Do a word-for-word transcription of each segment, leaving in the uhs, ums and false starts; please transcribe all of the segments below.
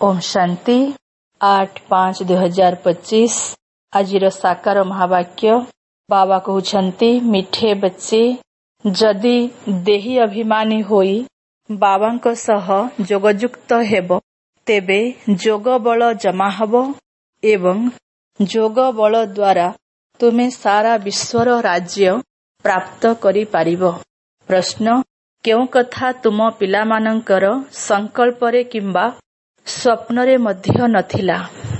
ओम शांति आठ पांच दुई हजार पच्चीस आज साकार महावाक्य बाबा कहउछंती मिठे बच्चे जदि देही अभिमानी होई बाबांक सह जोगयुक्त हेब तेबे जोग बल जमा हब एवं जोग बल द्वारा तुमे सारा विश्वर राज्य प्राप्त करि पारिबो। प्रश्न केउ कथा तुम पिलामानंकर संकल्परे किंबा स्वप्नरे मध्य नथिला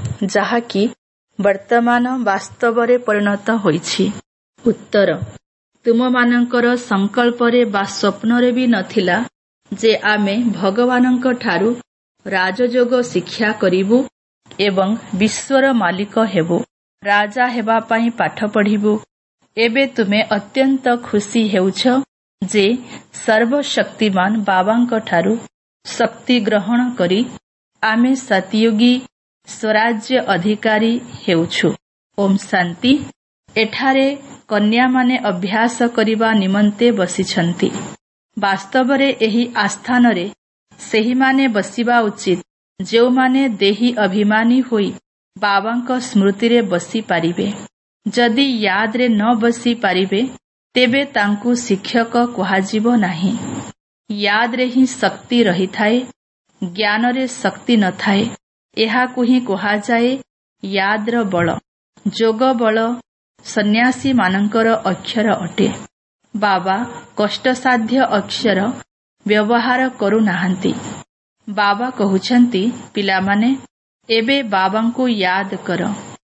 जाहाकि वर्तमान वास्तवरे परिणत होईछि। उत्तर तुम मानंकर संकल्परे बा स्वप्नरे भी नथिला जे आमे भगवानंक ठारू राजयोग शिक्षा करिबु एवं विश्वर मालिक हेबु राजा हेबा पाई पाठ पढ़िबु। एबे तुमे अत्यंत खुशी हेउछ जे सर्वशक्तिमान बाबांक ठारू शक्ति ग्रहण करी आमे सतयुगी स्वराज्य अधिकारी हेउछु। ओम शांति एठारे कन्या माने अभ्यास करिबा निमंते बसिछंती। वास्तवरे एही आस्थानरे सेही माने बसिबा उचित जो माने देही अभिमानी होई बाबांक स्मृतिरे बसी पारिबे। जदि याद रे न बसी पारिबे तेबे तांकु शिक्षक कुहाजिबो नाही। याद रे ही शक्ति रही थाए, ज्ञान रे शक्ति न थाए। एहाकु ही कुहाजाए याद्र बल। जोग बल सन्यासी मानंकर अक्षर अटे। बाबा कष्टसाध्य अक्षर व्यवहार करू नाहंती। बाबा कहउछंती पिलामाने एबे बाबांकु याद कर।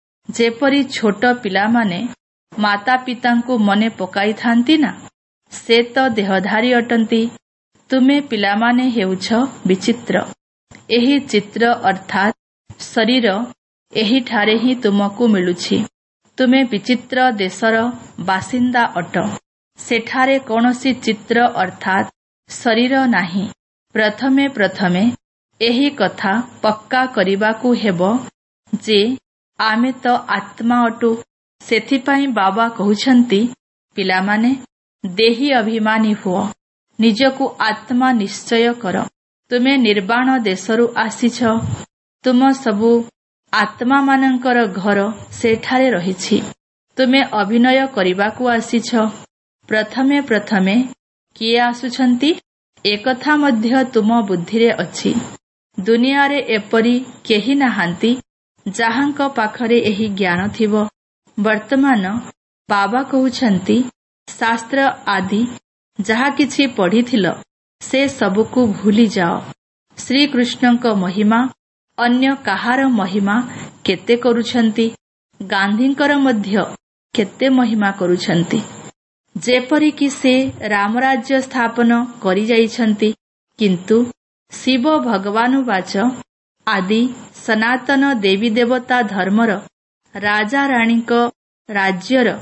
जेपरी छोट पिलामाने माता पितांकु मने पकाई थांती ना से तो देहधारी अटंती। तुमे पिलामाने हेउछ विचित्र। एही चित्र अर्थात शरीर एही ठारे ही तुमको मिलुछि। तुमे विचित्र देशर बासिंदा अट। सेठारे कौनसी चित्र अर्थात शरीर नाही। प्रथमे प्रथमे एही कथा पक्का करिबाकु हेबो जे आमे तो आत्मा अटु। सेथिपाई बाबा कहउछंती पिलामाने देही अभिमानी हुओ निजकु आत्मा निश्चय कर। तुमे निर्वाण देशरु आसीछ। तुम सबु आत्मा मानंकर घर सेठारे रहिछि। तुमे अभिनय करिबाकु आसीछ। प्रथमे प्रथमे किए आसुछंती एकथा मध्य तुम बुद्धिरे अछि। दुनियारे एपरी केही नाहांती जाहांक पाखरे एही ज्ञान थिबो। वर्तमान बाबा कहउछंती शास्त्र आदि जहा किछि पढ़िथिल से सबुकु भूली जाओ। श्री कृष्णंक महिमा अन्य काहार महिमा केते करुछंती। गांधींकर मध्य केते महिमा करुछंती। जेपरी कि से रामराज्य स्थापन करि जाइछंती किंतु शिव भगवानुवाच आदि सनातन देवी देवता धर्मर राजा राणीक राज्यर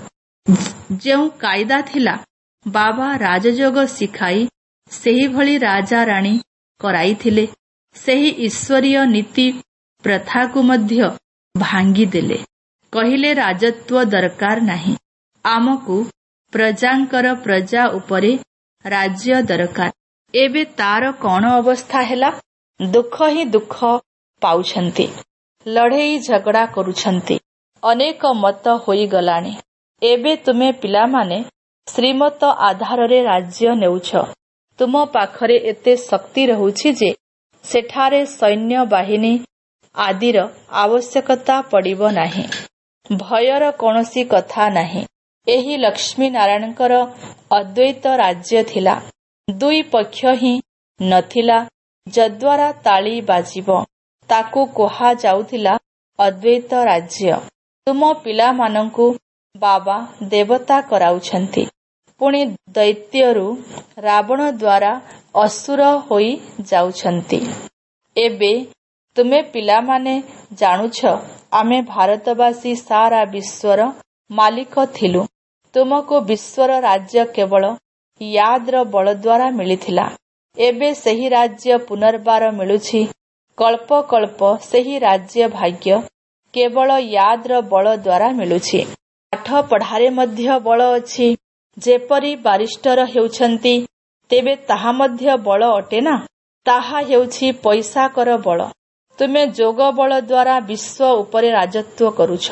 जेउ कायदा थिला बाबा राजयोग शिखाई सेही भली राजा राणी कराइथिले। सेही ईश्वरीय नीति प्रथा को मध्य भांगी देले। कहिले राजत्व दरकार नाही। आमकु प्रजांकर प्रजा उपरे राज्य दरकार। एबे तार कौन अवस्था हेला? दुख ही दुख पाउछंती। लड़ेई झगड़ा करुछंती। अनेक मत होई गलाणी। एबे तुमे पिलामाने श्रीमत आधार रे राज्य नेउछ। तुम पाखरे एते शक्ति रहुछि जे सेठारे सैन्य बाहिनी आदिर आवश्यकता पड़िबो नाही। भयर कौनसी कथा नाही। एही लक्ष्मी नारायणकर अद्वैत राज्य थिला। दुई पक्ष ही नथिला जद्वारा ताली बाजिबो ताकू कोहा जाउथिला अद्वैत राज्य। तुम पिला मानंकु बाबा देवता कराउछंती। पुणी दैत्यरु रावण द्वारा असुर होई जाउछंती। एबे तुमे पिलामाने जानुछ आमे भारतवासी सारा विश्वर मालिक थिलु। तुमको विश्वर राज्य केवल याद्र बल द्वारा मिलिथिला। एबे सही राज्य पुनर्बार मिलुछि। कल्प कल्प सही राज्य भाग्य केवल याद्र बल द्वारा मिलुछि। पाठ पढ़ारे मध्य बल अछि। जेपरी बारिस्टर हेउछंती तेबे ताहा मध्य बल अटे ना। ताहा हेउछि पैसा कर बल। ତୁମେ ଯୋଗ ବଳ ଦ୍ୱାରା ବିଶ୍ୱ ଉପରେ ରାଜତ୍ୱ କରୁଛ।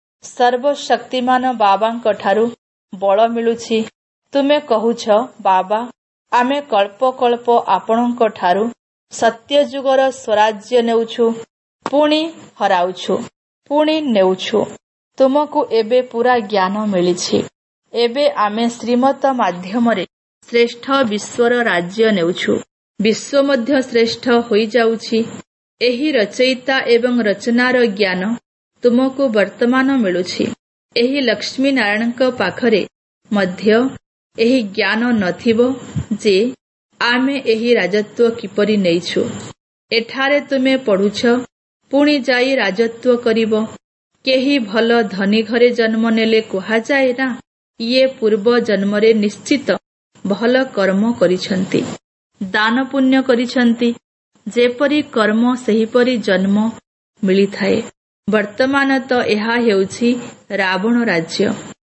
ସର୍ବଶକ୍ତିମାନ ବାବାଙ୍କ ଠାରୁ ବଳ ମିଳୁଛି। ତୁମେ କହୁଛ, ବାବା, ଆମେ କଳ୍ପ କଳ୍ପ ଆପଣଙ୍କ ଠାରୁ ସତ୍ୟଯୁଗର ସ୍ୱରାଜ୍ୟ ନେଉଛୁ, ପୁଣି ହରାଉଛୁ, ପୁଣି ନେଉଛୁ। ତୁମକୁ ଏବେ ପୁରା ଜ୍ଞାନ ମିଳିଛି। ଏବେ ଆମେ ଶ୍ରୀମତ ମାଧ୍ୟମରେ ଶ୍ରେଷ୍ଠ ବିଶ୍ୱର ରାଜ୍ୟ ନେଉଛୁ। ବିଶ୍ୱ ମଧ୍ୟ ଶ୍ରେଷ୍ଠ ହୋଇଯାଉଛି। ଏହି ରଚୟିତା ଏବଂ ରଚନାର ଜ୍ଞାନ ତୁମକୁ ବର୍ତ୍ତମାନ ମିଳୁଛି। ଏହି ଲକ୍ଷ୍ମୀ ନାରାୟଣଙ୍କ ପାଖରେ ମଧ୍ୟ ଏହି ଜ୍ଞାନ ନଥିବ ଯେ ଆମେ ଏହି ରାଜତ୍ୱ କିପରି ନେଇଛୁ। ଏଠାରେ ତୁମେ ପଢୁଛ, ପୁଣି ଯାଇ ରାଜତ୍ୱ କରିବ। କେହି ଭଲ ଧନୀ ଘରେ ଜନ୍ମ ନେଲେ କୁହାଯାଏ ନା, ଇଏ ପୂର୍ବ ଜନ୍ମରେ ନିଶ୍ଚିତ ଭଲ କର୍ମ କରିଛନ୍ତି, ଦାନ ପୁଣ୍ୟ କରିଛନ୍ତି। ଯେପରି କର୍ମ ସେହିପରି ଜନ୍ମ ମିଳିଥାଏ। ବର୍ତ୍ତମାନ ତ ଏହା ହେଉଛି ରାବଣ ରାଜ୍ୟ।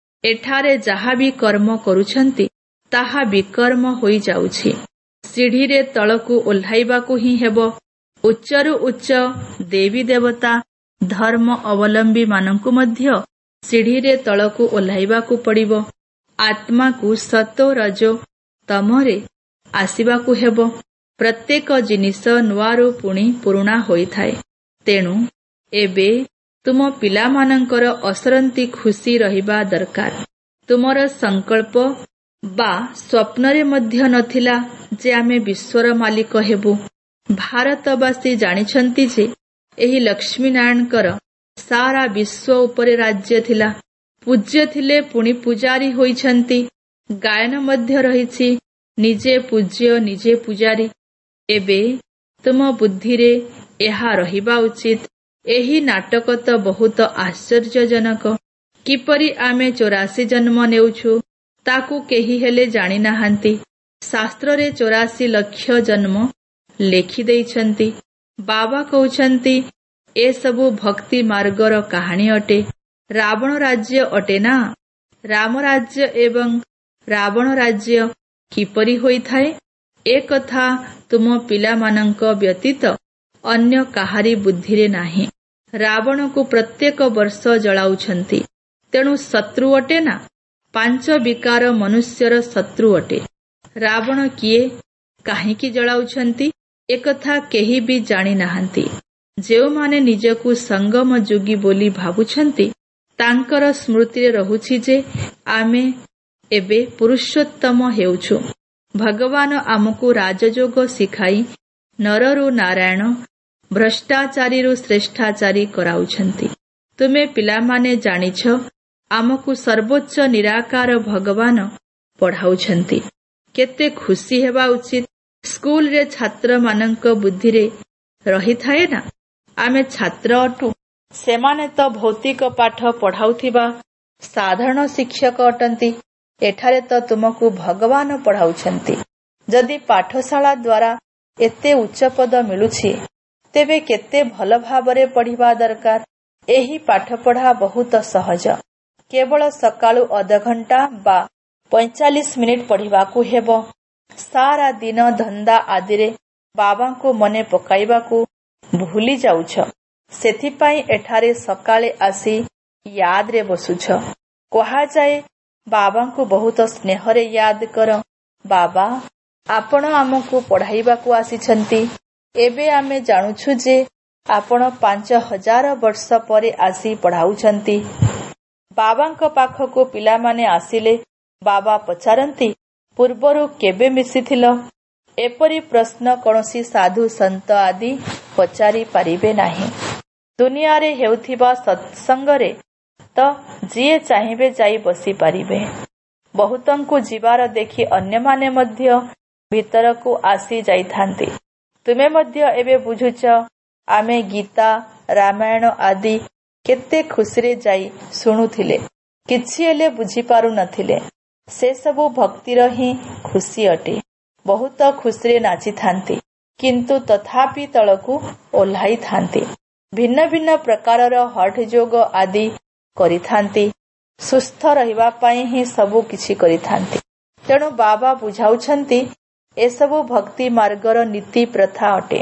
ଏଠାରେ ଯାହା ବି କର୍ମ କରୁଛନ୍ତି ତାହା ବିକର୍ମ ହୋଇଯାଉଛି। ସିଢିରେ ତଳକୁ ଓହ୍ଲାଇବାକୁ ହିଁ ହେବ। ଉଚ୍ଚରୁ ଉଚ୍ଚ ଦେବୀ ଦେବତା ଧର୍ମ ଅବଲମ୍ବୀ ମାନଙ୍କୁ ମଧ୍ୟ ସିଢିରେ ତଳକୁ ଓହ୍ଲାଇବାକୁ ପଡ଼ିବ। ଆତ୍ମାକୁ ସତ ରଜ ତମରେ ଆସିବାକୁ ହେବ। ପ୍ରତ୍ୟେକ ଜିନିଷ ନୂଆରୁ ପୁଣି ପୁରୁଣା ହୋଇଥାଏ। ତେଣୁ ଏବେ ତୁମ ପିଲାମାନଙ୍କର ଅସରନ୍ତି ଖୁସି ରହିବା ଦରକାର। ତୁମର ସଂକଳ୍ପ ବା ସ୍ୱପ୍ନରେ ମଧ୍ୟ ନଥିଲା ଯେ ଆମେ ବିଶ୍ୱର ମାଲିକ ହେବୁ। ଭାରତବାସୀ ଜାଣିଛନ୍ତି ଯେ ଏହି ଲକ୍ଷ୍ମୀ ନାରାୟଣଙ୍କର ସାରା ବିଶ୍ୱ ଉପରେ ରାଜ୍ୟ ଥିଲା। ପୂଜ୍ୟ ଥିଲେ, ପୁଣି ପୂଜାରୀ ହୋଇଛନ୍ତି। ଗାୟନ ମଧ୍ୟ ରହିଛି, ନିଜେ ପୂଜ୍ୟ ନିଜେ ପୂଜାରୀ। ଏବେ ତୁମ ବୁଦ୍ଧିରେ ଏହା ରହିବା ଉଚିତ। ଏହି ନାଟକ ତ ବହୁତ ଆଶ୍ଚର୍ଯ୍ୟଜନକ। କିପରି ଆମେ ଚୌରାଶୀ ଜନ୍ମ ନେଉଛୁ ତାକୁ କେହି ହେଲେ ଜାଣିନାହାନ୍ତି। ଶାସ୍ତ୍ରରେ ଚୌରାଶୀ ଲକ୍ଷ ଜନ୍ମ ଲେଖିଦେଇଛନ୍ତି। ବାବା କହୁଛନ୍ତି ଏସବୁ ଭକ୍ତି ମାର୍ଗର କାହାଣୀ ଅଟେ। ରାବଣ ରାଜ୍ୟ ଅଟେ ନା। ରାମ ରାଜ୍ୟ ଏବଂ ରାବଣ ରାଜ୍ୟ କିପରି ହୋଇଥାଏ, ଏ କଥା ତୁମ ପିଲାମାନଙ୍କ ବ୍ୟତୀତ ଅନ୍ୟ କାହାରି ବୁଦ୍ଧିରେ ନାହିଁ। ରାବଣକୁ ପ୍ରତ୍ୟେକ ବର୍ଷ ଜଳାଉଛନ୍ତି। ତେଣୁ ଶତ୍ରୁ ଅଟେ ନା। ପାଞ୍ଚ ବିକାର ମନୁଷ୍ୟର ଶତ୍ରୁ ଅଟେ। ରାବଣ କିଏ, କାହିଁକି ଜଳାଉଛନ୍ତି, ଏକଥା କେହି ବି ଜାଣିନାହାନ୍ତି। ଯେଉଁମାନେ ନିଜକୁ ସଙ୍ଗମ ଯୋଗୀ ବୋଲି ଭାବୁଛନ୍ତି ତାଙ୍କର ସ୍ମୃତିରେ ରହୁଛି ଯେ ଆମେ ଏବେ ପୁରୁଷୋତ୍ତମ ହେଉଛୁ। ଭଗବାନ ଆମକୁ ରାଜଯୋଗ ଶିଖାଇ ନରରୁ ନାରାୟଣ, ଭ୍ରଷ୍ଟାଚାରୀରୁ ଶ୍ରେଷ୍ଠାଚାରୀ କରାଉଛନ୍ତି। ତୁମେ ପିଲାମାନେ ଜାଣିଛ ଆମକୁ ସର୍ବୋଚ୍ଚ ନିରାକାର ଭଗବାନ ପଢ଼ାଉଛନ୍ତି। କେତେ ଖୁସି ହେବା ଉଚିତ। ସ୍କୁଲରେ ଛାତ୍ରମାନଙ୍କ ବୁଦ୍ଧିରେ ରହିଥାଏ ନା, ଆମେ ଛାତ୍ର ଅଟୁ। ସେମାନେ ତ ଭୌତିକ ପାଠ ପଢ଼ାଉଥିବା ସାଧାରଣ ଶିକ୍ଷକ ଅଟନ୍ତି। ଏଠାରେ ତ ତୁମକୁ ଭଗବାନ ପଢ଼ାଉଛନ୍ତି। ଯଦି ପାଠଶାଳା ଦ୍ୱାରା ଏତେ ଉଚ୍ଚପଦ ମିଳୁଛି, ତେବେ କେତେ ଭଲ ଭାବରେ ପଢ଼ିବା ଦରକାର। ଏହି ପାଠପଢ଼ା ବହୁତ ସହଜ। କେବଳ ସକାଳୁ ଅଧଘଣ୍ଟା ବା ପଇଁଚାଳିଶ ମିନିଟ୍ ପଢ଼ିବାକୁ ହେବ। ସାରା ଦିନ ଧନ୍ଦା ଆଦିରେ ବାବାଙ୍କୁ ମନେ ପକାଇବାକୁ ଭୁଲି ଯାଉଛ। ସେଥିପାଇଁ ଏଠାରେ ସକାଳେ ଆସି ୟାଦରେ ବସୁଛ। କୁହାଯାଏ ବାବାଙ୍କୁ ବହୁତ ସ୍ନେହରେ ୟାଦ କର। ବାବା, ଆପଣ ଆମକୁ ପଢ଼ାଇବାକୁ ଆସିଛନ୍ତି। ଏବେ ଆମେ ଜାଣୁଛୁ ଯେ ଆପଣ ପାଞ୍ଚ ହଜାର ବର୍ଷ ପରେ ଆସି ପଢ଼ାଉଛନ୍ତି। ବାବାଙ୍କ ପାଖକୁ ପିଲାମାନେ ଆସିଲେ ବାବା ପଚାରନ୍ତି, ପୂର୍ବରୁ କେବେ ମିଶିଥିଲ? ଏପରି ପ୍ରଶ୍ନ କୌଣସି ସାଧୁ ସନ୍ଥ ଆଦି ପଚାରି ପାରିବେ ନାହିଁ। ଦୁନିଆରେ ହେଉଥିବା ସତ୍ସଙ୍ଗରେ ତ ଯିଏ ଚାହିଁବେ ଯାଇ ବସିପାରିବେ। ବହୁତଙ୍କୁ ଯିବାର ଦେଖି ଅନ୍ୟମାନେ ମଧ୍ୟ ଭିତରକୁ ଆସି ଯାଇଥାନ୍ତି। ତୁମେ ମଧ୍ୟ ଏବେ ବୁଝୁଛ ଆମେ ଗୀତା, ରାମାୟଣ ଆଦି କେତେ ଖୁସିରେ ଯାଇ ଶୁଣୁଥିଲେ, କିଛି ହେଲେ ବୁଝିପାରୁ ନଥିଲେ। ସେସବୁ ଭକ୍ତିର ହିଁ ଖୁସି ଅଟେ। ବହୁତ ଖୁସିରେ ନାଚିଥାନ୍ତି, କିନ୍ତୁ ତଥାପି ତଳକୁ ଓହ୍ଲାଇଥାନ୍ତି। ଭିନ୍ନ ଭିନ୍ନ ପ୍ରକାରର ହଠ ଯୋଗ ଆଦି କରିଥାନ୍ତି। ସୁସ୍ଥ ରହିବା ପାଇଁ ହିଁ ସବୁ କିଛି କରିଥାନ୍ତି। ତେଣୁ ବାବା ବୁଝାଉଛନ୍ତି ଏସବୁ ଭକ୍ତି ମାର୍ଗର ନୀତି ପ୍ରଥା ଅଟେ।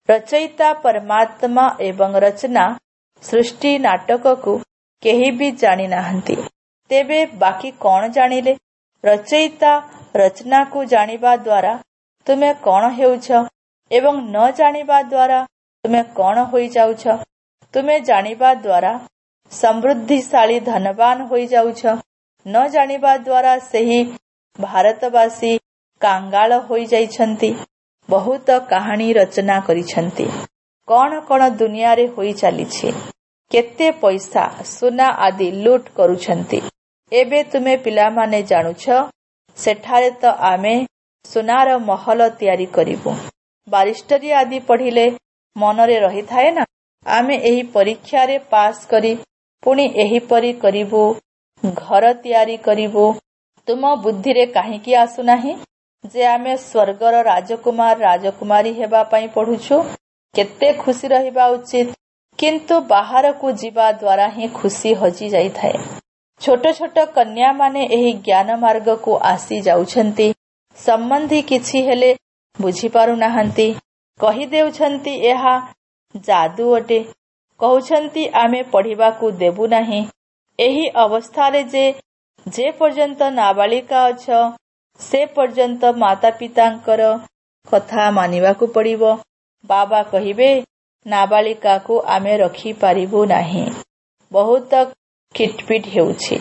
रचयिता परमात्मा एवं रचना सृष्टि नाटक को केही भी जानी नाहंती। तेबे बाकी कौन जानिले? रचयिता रचना को जानिबा द्वारा तुमे कौन हेउछ एवं न जानिबा द्वारा तुमे कौन होई जाउछ? तुमे जानिबा द्वारा समृद्धिशाली धनवान होई जाउछ, न जानिबा द्वारा सेही भारतवासी कांगाल होई जाइछंती। बहुत कहानी रचना करिछंती। कौन कौन दुनिया रे होई चालिछि, केते पैसा सुना आदि लूट करुछंती। एबे तुमे पिला माने जानुछ सेठारे तो आमे सुनार महल तयारी करिबु। बारिस्टरी आदि पढ़िले मनरे रही थाए ना, आमे एही परीक्षा रे पास करी पुणी एही परी करिबु, घर तयारी करिबु। तुम बुद्धि रे काहीकि आसु नाही जे आमे स्वर्गर राजकुमार राजकुमारी हेबा पई पढुछु? केते खुशी रहिबा उचित, किंतु बाहर को जीवा द्वारा ही खुशी हजी जाई थाए। छोट छोट कन्या माने एही ज्ञान मार्ग को आसी जाउछंती, संबंधी किछि हेले बुझी पारु नाहंती, कहि देउछंती एहा जादू अटे, कहउछंती आमे पढ़िबा को देबु नाही। एही अवस्था रे जे जे पर्यंत नाबालिका अछ से पर्यंत माता पितांकर कथा मानिबा को पड़िबो। बाबा कहिबे नाबालिका को आमे रखी पारिबु नाही। बहुत खिटपिट हेउछि।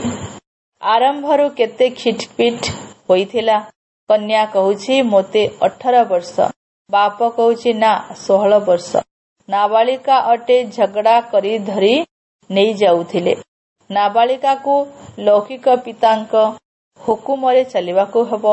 आरंभरु केते खिटपिट होइथिला। कन्या कहूछि मोते अठारह वर्ष, बाप कहूछि ना सोलह वर्ष। नाबालिका अटे झगड़ा करी धरी नहीं जाउथिले। नाबालिका को लौकिक पितांक हुकुमरे चलिबाको हबो।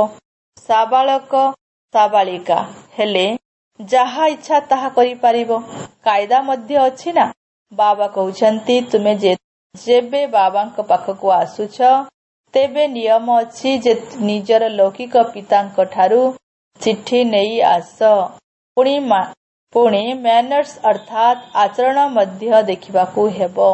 साबालक साबालिका हेले जहा इच्छा ताहा करि पारिबो, कायदा मध्य अछि ना। बाबा कहउछंती तुमे जे जेबे बाबांक पाखको आसुछ तेबे नियम अछि जे निजर लौकिक पितांक ठारू चिट्ठी नेई आस। पुणी पुणी मैनर्स अर्थात आचरण मध्य देखिबाको हेबो।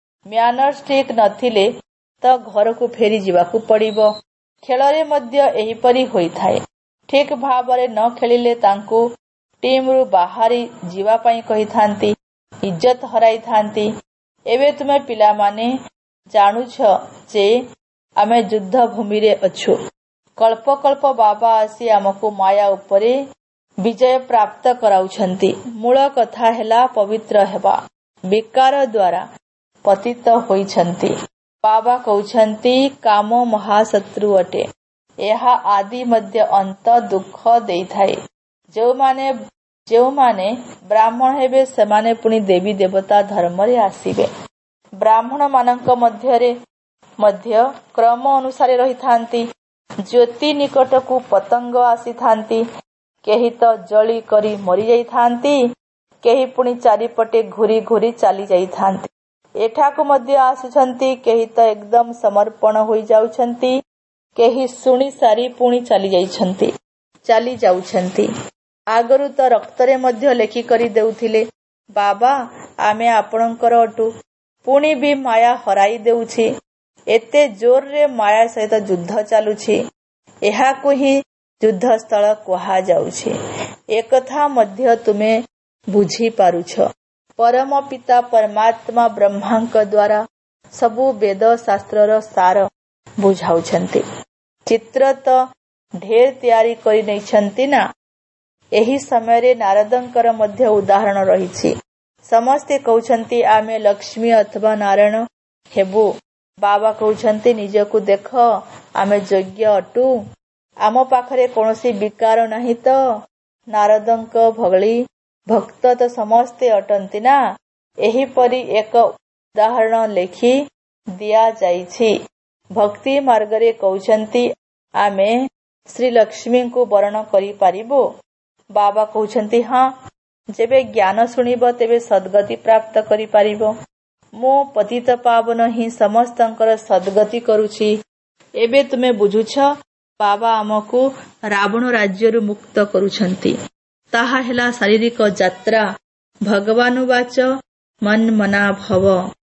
मैनर्स ठीक नथिले तो घर को फेरी जीवाकू पड़िबो। खेलरे मध्य एहीपरि होइथाए। ठीक भावरे न खेलिले तांकू टीम रु बाहरी जीवा पई कहिथांती, इज्जत हराई थांती। एबे तुमे पिला माने जानुछ जे आमे युद्ध भूमि रे अछु। कल्प कल्प बाबा आसी आमको माया उपरे विजय प्राप्त कराउछंती। मूल कथा हेला पवित्र हेबा। विकार द्वारा पतित होइछंती। बाबा कहउछंती काम महाशत्रु अटे। एहा आदि मध्य अंत दुख देइथाए। जो माने जो माने ब्राह्मण हेबे सेमाने पुणी देवी देवता धर्म रे आसीबे। ब्राह्मण मानक मध्य रे मध्य क्रम अनुसारे रही थांती। ज्योति निकट को पतंग आसी थांती। केही तो जली करी मरी जाई थांती, केही पुणी चारिपटे घुरी घुरी चली जाई थांती। एठाकु मध्य आसुछंती, केही तो एकदम समर्पण होई जाउछंती, केही सुनी सारी पुणी चली जाइछंती चली जाउछंती। आगरु तो रक्तरे मध्य लेखि करी देउथिले बाबा आमे आपणकर अटु, पुणी भी माया हराई देउछि। एते जोर रे माया सहित युद्ध चालुछि। एहाकु ही युद्ध स्थल कुहा जाउछि। एकथा मध्य तुमे बुझी पारुछ। परम पिता परमात्मा ब्रह्मांक द्वारा सबु वेद शास्त्रर सार बुझाउछंती। चित्र तो ढेर तयारी करि नैछंती ना। एही समय रे नारदंकर मध्य उदाहरण रहिछि। समस्ते कहउछंती आमे लक्ष्मी अथवा नारायण हेबु। बाबा कहउछंती निजको देख आमे योग्य अटु। आम पाखरे कोनोसी विकार नाही तो। नारदंक भगली भक्त तो समस्ते अटंती ना। एही परी एक उदाहरण लेखि दिया जाइछि। भक्ति मार्ग रे कहउछंती आमे श्री लक्ष्मी को वर्ण करि पारिबो। बाबा कहउछंती हां, जेबे ज्ञान सुनिबो तेबे सद्गति प्राप्त करि पारिबो। मो पतित पावन ही समस्तंकर सद्गति करूछि। एबे तुमे बुझुछ बाबा आमको रावण राज्यरु मुक्त करूछंती। ताहा हेला शारीरिक यात्रा। भगवान वाच मन मना भव।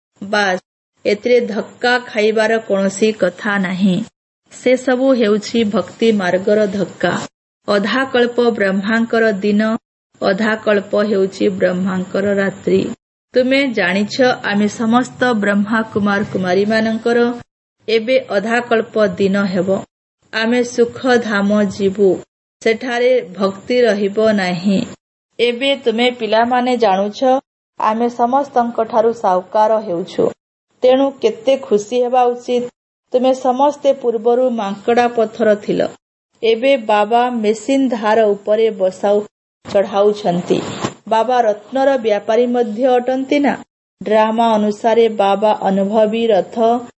बास एतरे धक्का खाइबार कोनोसी कथा नाही। से सबु हेउछि भक्ति मार्गर धक्का। अधा कल्प ब्रह्मांकर दिन ଅଧା କଳ୍ପ ହେଉଛି ବ୍ରହ୍ମାଙ୍କର ରାତ୍ରି। ତୁମେ ଜାଣିଛ ଆମେ ସମସ୍ତ ବ୍ରହ୍ମା କୁମାର କୁମାରୀ ମାନଙ୍କର ଏବେ ଅଧା କଳ୍ପ ଦିନ ହେବ। ଆମେ ସୁଖ ଧାମ ଯିବୁ, ସେଠାରେ ଭକ୍ତି ରହିବ ନାହିଁ। ଏବେ ତୁମେ ପିଲାମାନେ ଜାଣୁଛ ଆମେ ସମସ୍ତଙ୍କଠାରୁ ସାହୁକାର ହେଉଛୁ, ତେଣୁ କେତେ ଖୁସି ହେବା ଉଚିତ। ତୁମେ ସମସ୍ତେ ପୂର୍ବରୁ ମାଙ୍କଡା ପଥର ଥିଲ, ଏବେ ବାବା ମେସିନ ଧାର ଉପରେ ବସାଉ ଚଢାଉଛନ୍ତି। ବାବା ରତ୍ନର ବ୍ୟାପାରୀ ମଧ୍ୟ ଅଟନ୍ତି ନା। ଡ୍ରାମା ଅନୁସାରେ ବାବା ଅନୁଭବୀ ରଥ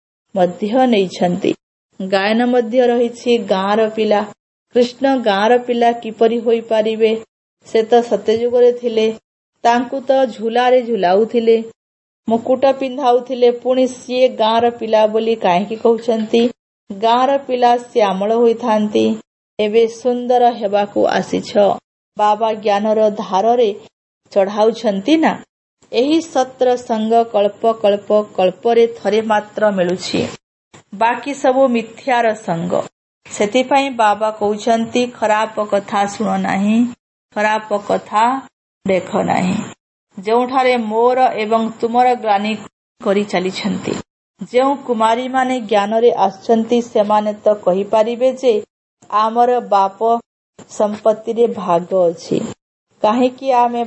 ମଧ୍ୟ ନେଇଛନ୍ତି। ଗାୟନ ମଧ୍ୟ ରହିଛି ଗାଁର ପିଲା। କୃଷ୍ଣ ଗାଁର ପିଲା କିପରି ହୋଇପାରିବେ? ସେ ତ ସତ୍ୟଯୁଗରେ ଥିଲେ। ତାଙ୍କୁ ତ ଝୁଲାରେ ଝୁଲାଉଥିଲେ, ମୁକୁଟ ପିନ୍ଧାଉଥିଲେ, ପୁଣି ସିଏ ଗାଁର ପିଲା ବୋଲି କାହିଁକି କହୁଛନ୍ତି? ଗାଁର ପିଲା ଶ୍ୟାମଳ ହୋଇଥାନ୍ତି। ଏବେ ସୁନ୍ଦର ହେବାକୁ ଆସିଛ, ବାବା ଜ୍ଞାନର ଧାରରେ ଚଢାଉଛନ୍ତି ନା। ଏହି ସତ୍ର ସଙ୍ଗ କଳ୍ପ କଳ୍ପ କଳ୍ପରେ ଥରେ ମାତ୍ର ମିଳୁଛି, ବାକି ସବୁ ମିଥ୍ୟାର ସଙ୍ଗ। ସେଥିପାଇଁ ବାବା କହୁଛନ୍ତି ଖରାପ କଥା ଶୁଣ ନାହିଁ, ଖରାପ କଥା ଦେଖ ନାହିଁ। ଯେଉଁଠାରେ ମୋର ଏବଂ ତୁମର ଗ୍ଲାନି କରି ଚାଲିଛନ୍ତି, ଯେଉଁ କୁମାରୀମାନେ ଜ୍ଞାନରେ ଆସିଛନ୍ତି ସେମାନେ ତ କହିପାରିବେ ଯେ ଆମର ବାପ ସମ୍ପତ୍ତିରେ ଭାଗ ଅଛି। କାହିଁକି ଆମେ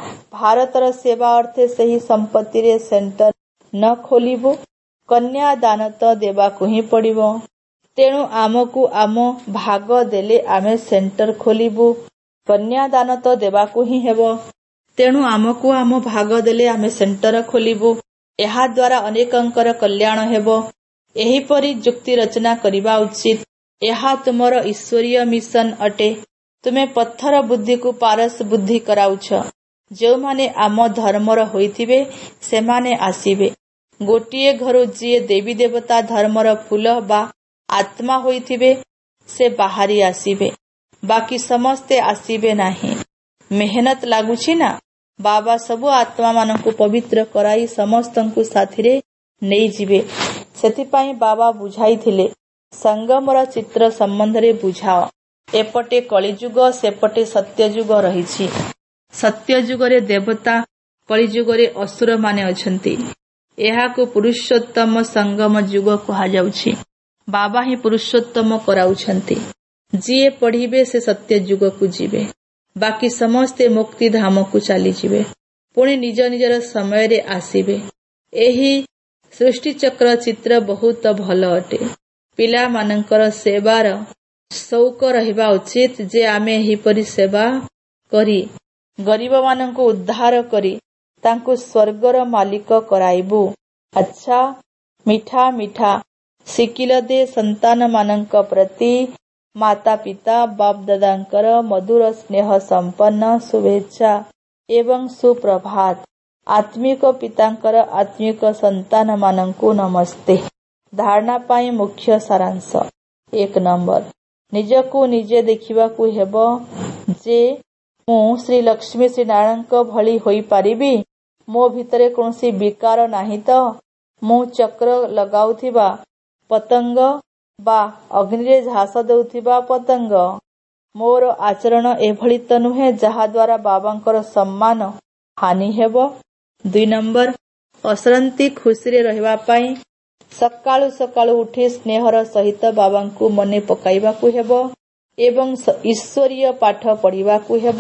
ଭାରତର ସେବା ଅର୍ଥେ ସେହି ସମ୍ପତ୍ତିରେ ସେଣ୍ଟର ନ ଖୋଲିବୁ? କନ୍ୟାଦାନ ତ ଦେବାକୁ ହିଁ ପଡ଼ିବ। ତେଣୁ ଆମକୁ ଆମ ଭାଗ ଦେଲେ ଆମେ ସେଣ୍ଟର ଖୋଲିବୁ। କନ୍ୟାଦାନ ତ ଦେବାକୁ ହିଁ ହେବ, ତେଣୁ ଆମକୁ ଆମ ଭାଗ ଦେଲେ ଆମେ ସେଣ୍ଟର ଖୋଲିବୁ। ଏହା ଦ୍ୱାରା ଅନେକଙ୍କର କଲ୍ୟାଣ ହେବ। ଏହିପରି ଯୁକ୍ତି ରଚନା କରିବା ଉଚିତ। ଏହା ତୁମର ଈଶ୍ୱରୀୟ ମିଶନ ଅଟେ। ତୁମେ ପଥର ବୁଦ୍ଧିକୁ ପାରସ ବୁଦ୍ଧି କରାଉଛ। ଯେଉଁମାନେ ଆମ ଧର୍ମର ହୋଇଥିବେ ସେମାନେ ଆସିବେ। ଗୋଟିଏ ଘରୁ ଯିଏ ଦେବୀ ଦେବତା ଧର୍ମର ଫୁଲ ବା ଆତ୍ମା ହୋଇଥିବେ ସେ ବାହାରି ଆସିବେ, ବାକି ସମସ୍ତେ ଆସିବେ ନାହିଁ। ମେହନତ ଲାଗୁଛି ନା। ବାବା ସବୁ ଆତ୍ମାମାନଙ୍କୁ ପବିତ୍ର କରାଇ ସମସ୍ତଙ୍କୁ ସାଥିରେ ନେଇଯିବେ। ସେଥିପାଇଁ ବାବା ବୁଝାଇଥିଲେ ସଙ୍ଗମର ଚିତ୍ର ସମ୍ବନ୍ଧରେ ବୁଝାଅ। ଏପଟେ କଳିଯୁଗ, ସେପଟେ ସତ୍ୟଯୁଗ ରହିଛି। ସତ୍ୟଯୁଗରେ ଦେବତା, କଳିଯୁଗରେ ଅସୁରମାନେ ଅଛନ୍ତି। ଏହାକୁ ପୁରୁଷୋତ୍ତମ ସଙ୍ଗମ ଯୁଗ କୁହାଯାଉଛି। ବାବା ହିଁ ପୁରୁଷୋତ୍ତମ କରାଉଛନ୍ତି। ଯିଏ ପଢିବେ ସେ ସତ୍ୟ ଯୁଗକୁ ଯିବେ, ବାକି ସମସ୍ତେ ମୁକ୍ତି ଧାମକୁ ଚାଲିଯିବେ, ପୁଣି ନିଜ ନିଜର ସମୟରେ ଆସିବେ। ଏହି ସୃଷ୍ଟିଚକ୍ର ଚିତ୍ର ବହୁତ ଭଲ ଅଟେ। ପିଲାମାନଙ୍କର ସେବାର ସଉକ ରହିବା ଉଚିତ ଯେ ଆମେ ଏହିପରି ସେବା କରି ଗରିବମାନଙ୍କୁ ଉଦ୍ଧାର କରି ତାଙ୍କୁ ସ୍ୱର୍ଗର ମାଲିକ କରାଇବୁ। ଆଚ୍ଛା, ମିଠା ମିଠା ଶିକିଲ ଦେ ସନ୍ତାନମାନଙ୍କ ପ୍ରତି ମାତା ପିତା ବାପ ଦାଦାଙ୍କର ମଧୁର ସ୍ନେହ ସମ୍ପନ୍ନ ଶୁଭେଚ୍ଛା ଏବଂ ସୁପ୍ରଭାତ। ଆତ୍ମିକ ପିତାଙ୍କର ଆତ୍ମିକ ସନ୍ତାନମାନଙ୍କୁ ନମସ୍ତେ। ଧାରଣା ପାଇଁ ମୁଖ୍ୟ ସାରାଂଶ। ଏକ ନମ୍ବର, ନିଜକୁ ନିଜେ ଦେଖିବାକୁ ହେବ ଯେ ମୁଁ ଶ୍ରୀ ଲକ୍ଷ୍ମୀ ଶ୍ରୀ ନାରାୟଣଙ୍କ ଭଳି ହୋଇପାରିବି। ମୋ ଭିତରେ କୌଣସି ବିକାର ନାହିଁ ତ? ମୁଁ ଚକ୍ର ଲଗାଉଥିବା ପତଙ୍ଗ ବା ଅଗ୍ନିରେ ଝାସ ଦେଉଥିବା ପତଙ୍ଗ। ମୋର ଆଚରଣ ଏଭଳି ତ ନୁହେଁ ଯାହାଦ୍ୱାରା ବାବାଙ୍କର ସମ୍ମାନ ହାନି ହେବ। ଦୁଇ ନମ୍ବର, ଅସରନ୍ତି ଖୁସିରେ ରହିବା ପାଇଁ ସକାଳୁ ସକାଳୁ ଉଠି ସ୍ନେହର ସହିତ ବାବାଙ୍କୁ ମନେ ପକାଇବାକୁ ହେବ ଏବଂ ଈଶ୍ୱରୀୟ ପାଠ ପଢ଼ିବାକୁ ହେବ।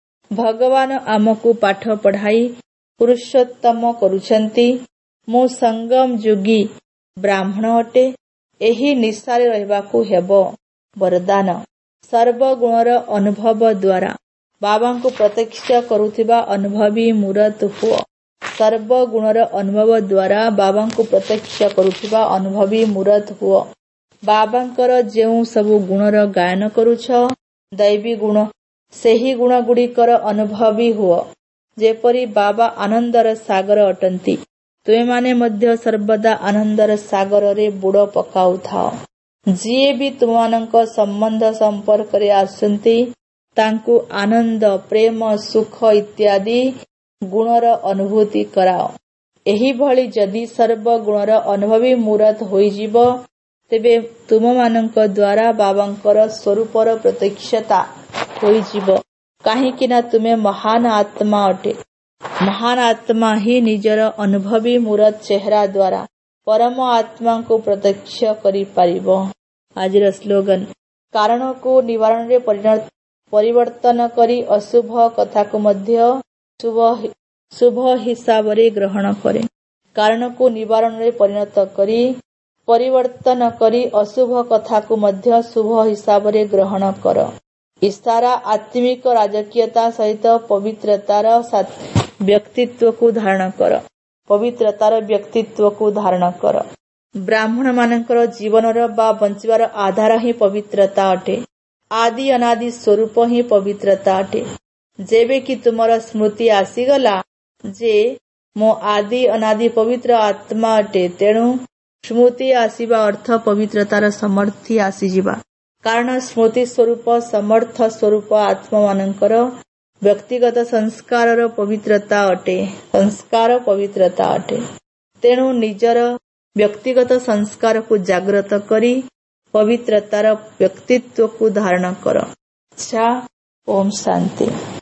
ଭଗବାନ ଆମକୁ ପାଠ ପଢ଼ାଇ ପୁରୁଷୋତ୍ତମ କରୁଛନ୍ତି। ମୁଁ ସଙ୍ଗମ ଯୋଗୀ ବ୍ରାହ୍ମଣ ଅଟେ। ଏହି ନିଶାରେ ରହିବାକୁ ହେବ। ବରଦାନ, ସର୍ବଗୁଣର ଅନୁଭବ ଦ୍ୱାରା ବାବାଙ୍କୁ ପ୍ରତ୍ୟକ୍ଷ କରୁଥିବା ଅନୁଭବୀ ମୂରତ ହୁଅ। ସର୍ବଗୁଣର ଅନୁଭବ ଦ୍ୱାରା ବାବାଙ୍କୁ ପ୍ରତ୍ୟକ୍ଷ କରୁଥିବା ଅନୁଭବୀ ମୂରତ ହୁଅ। ବାବାଙ୍କର ଯେଉଁ ସବୁ ଗୁଣର ଗାୟନ କରୁଛ, ଦୈବୀ ଗୁଣ, ସେହି ଗୁଣଗୁଡ଼ିକର ଅନୁଭବୀ ହୁଅ। ଯେପରି ବାବା ଆନନ୍ଦର ସାଗର ଅଟନ୍ତି, ତୁମେମାନେ ମଧ୍ୟ ସର୍ବଦା ଆନନ୍ଦର ସାଗରରେ ବୁଡ଼ ପକାଉଥାଅ। ଯିଏ ବି ତୁମମାନଙ୍କ ସମ୍ବନ୍ଧ ସମ୍ପର୍କରେ ଆସୁଛନ୍ତି ତାଙ୍କୁ ଆନନ୍ଦ, ପ୍ରେମ, ସୁଖ ଇତ୍ୟାଦି ଗୁଣର ଅନୁଭୂତି କରାଅ। ଏହିଭଳି ଯଦି ସର୍ବଗୁଣର ଅନୁଭବୀ ମୂରତ ହୋଇଯିବ ତେବେ ତୁମମାନଙ୍କ ଦ୍ୱାରା ବାବାଙ୍କର ସ୍ୱରୂପର ପ୍ରତ୍ୟକ୍ଷତା ହୋଇଯିବ। କାହିଁକି ନା ତୁମେ ମହାନ ଆତ୍ମା ଅଟେ। ମହାନ ଆତ୍ମା ହିଁ ନିଜର ଅନୁଭବୀ ମୂରତ ଚେହେରା ଦ୍ୱାରା ପରମ ଆତ୍ମାଙ୍କୁ ପ୍ରତ୍ୟକ୍ଷ କରିପାରିବ। ଆଜିର ସ୍ଲୋଗାନ, କାରଣକୁ ନିବାରଣରେ ପରିବର୍ତ୍ତନ କରି ଅଶୁଭ କଥାକୁ ମଧ୍ୟ ଶୁଭ ଶୁଭ ହିସାବରେ ଗ୍ରହଣ କରେ। କାରଣକୁ ନିବାରଣରେ ପରିଣତ କରି ପରିବର୍ତ୍ତନ କରି ଅଶୁଭ କଥାକୁ ମଧ୍ୟ ଶୁଭ ହିସାବରେ ଗ୍ରହଣ କର। ଇଶାରା ଆତ୍ମିକ ରାଜକୀୟତା ସହିତ ପବିତ୍ରତାର ବ୍ୟକ୍ତିତ୍ୱକୁ ଧାରଣ କର। ପବିତ୍ରତାର ବ୍ୟକ୍ତିତ୍ୱକୁ ଧାରଣ କର। ବ୍ରାହ୍ମଣ ମାନଙ୍କର ଜୀବନର ବା ବଞ୍ଚିବାର ଆଧାର ହିଁ ପବିତ୍ରତା ଅଟେ। ଆଦି ଅନାଦି ସ୍ୱରୂପ ହିଁ ପବିତ୍ରତା ଅଟେ। ଯେବେ କି ତୁମର ସ୍ମୃତି ଆସିଗଲା ଯେ ମୁଁ ଆଦି ଅନାଦି ପବିତ୍ର ଆତ୍ମା ଅଟେ, ତେଣୁ ସ୍ମୃତି ଆସିବା ଅର୍ଥ ପବିତ୍ରତାର ସମର୍ଥି ଆସିଯିବା। କାରଣ ସ୍ମୃତି ସ୍ୱରୂପ ସମର୍ଥ ସ୍ୱରୂପ ଆତ୍ମାମାନଙ୍କର ବ୍ୟକ୍ତିଗତ ସଂସ୍କାରର ପବିତ୍ରତା ଅଟେ। ସଂସ୍କାର ପବିତ୍ରତା ଅଟେ। ତେଣୁ ନିଜର ବ୍ୟକ୍ତିଗତ ସଂସ୍କାରକୁ ଜାଗ୍ରତ କରି ପବିତ୍ରତାର ବ୍ୟକ୍ତିତ୍ୱକୁ ଧାରଣ କର। ଆଚ୍ଛା, ଓମ୍ ଶାନ୍ତି।